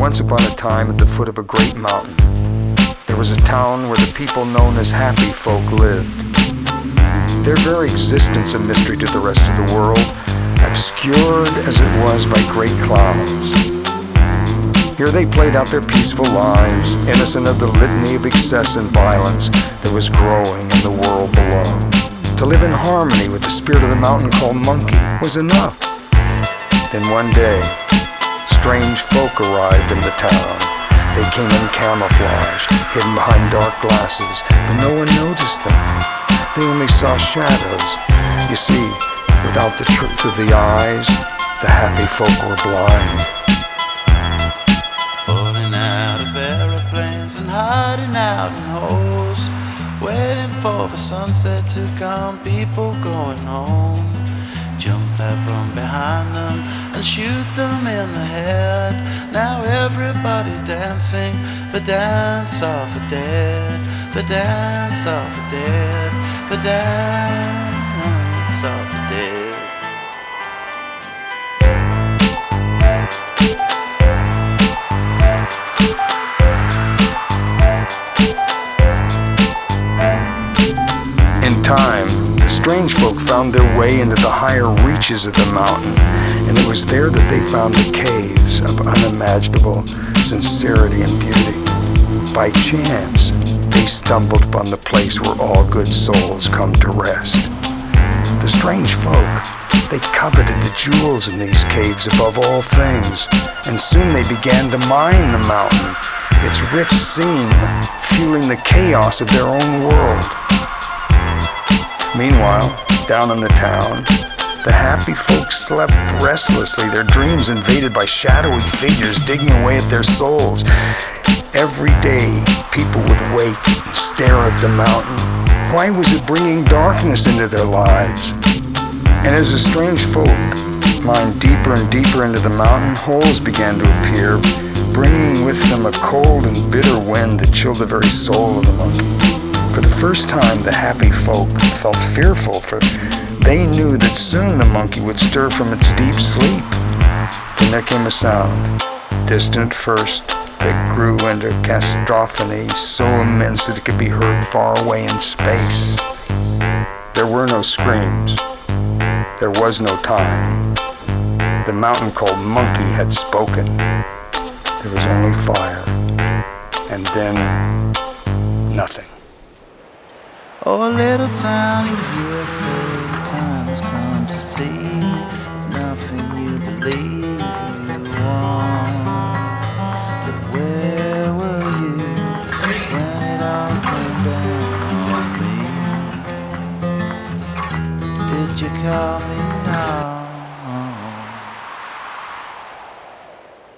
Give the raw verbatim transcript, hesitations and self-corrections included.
Once upon a time, at the foot of a great mountain, there was a town where the people known as happy folk lived. Their very existence a mystery to the rest of the world, obscured as it was by great clouds. Here they played out their peaceful lives, innocent of the litany of excess and violence that was growing in the world below. To live in harmony with the spirit of the mountain called Monkey was enough. Then one day, strange folk arrived in the town. They came in camouflage, hidden behind dark glasses, but no one noticed them. They only saw shadows. You see, without the truth of the eyes, the happy folk were blind. Falling out of aeroplanes and hiding out in holes, waiting for the sunset to come, people going home. Jump out from behind them and shoot them in the head. Now everybody dancing the dance of the dead, the dance of the dead, the dance of the dead. In time, the strange folk found their way into the higher reaches of the mountain, and it was there that they found the caves of unimaginable sincerity and beauty. By chance, they stumbled upon the place where all good souls come to rest. The strange folk, they coveted the jewels in these caves above all things, and soon they began to mine the mountain, its rich scene fueling the chaos of their own world. Meanwhile, down in the town, the happy folks slept restlessly, their dreams invaded by shadowy figures digging away at their souls. Every day, people would wake and stare at the mountain. Why was it bringing darkness into their lives? And as the strange folk mined deeper and deeper into the mountain, holes began to appear, bringing with them a cold and bitter wind that chilled the very soul of the monkey. For the first time, the happy folk felt fearful, for they knew that soon the monkey would stir from its deep sleep. Then there came a sound, distant at first, that grew into cacophony so immense that it could be heard far away in space. There were no screams. There was no time. The mountain called Monkey had spoken. There was only fire. And then, nothing. Oh, a little town in U S A, the time has come to see there's nothing you believe you want. But where were you when it all came down on me? Did you call me